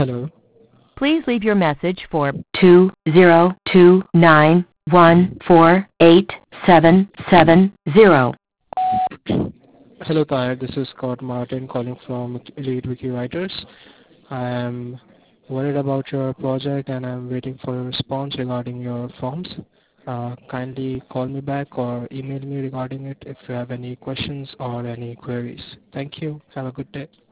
Hello. Please leave your message for 2029148770. Hello, Taya. This is Scott Martin calling from Elite Wiki Writers. I am worried about your project and I'm waiting for a response regarding your forms. Kindly call me back or email me regarding it if you have any questions or any queries. Thank you. Have a good day.